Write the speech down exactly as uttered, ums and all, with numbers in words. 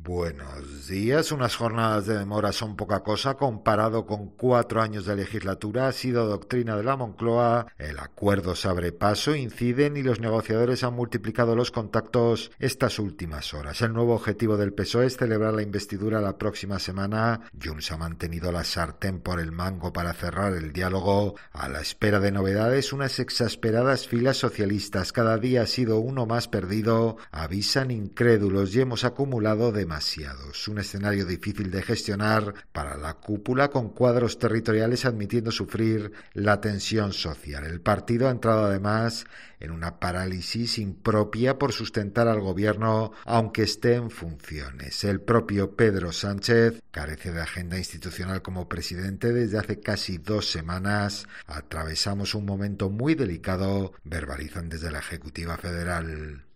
Buenos días. Unas jornadas de demora son poca cosa comparado con cuatro años de legislatura. Ha sido doctrina de la Moncloa. El acuerdo se abre paso, inciden y los negociadores han multiplicado los contactos estas últimas horas. El nuevo objetivo del P S O E es celebrar la investidura la próxima semana. Junts ha mantenido la sartén por el mango para cerrar el diálogo. A la espera de novedades, unas exasperadas filas socialistas. Cada día ha sido uno más perdido. Avisan incrédulos y hemos acumulado de demasiados. Un escenario difícil de gestionar para la cúpula, con cuadros territoriales admitiendo sufrir la tensión social. El partido ha entrado además en una parálisis impropia por sustentar al gobierno aunque esté en funciones. El propio Pedro Sánchez carece de agenda institucional como presidente desde hace casi dos semanas. Atravesamos un momento muy delicado, verbalizan desde la Ejecutiva Federal.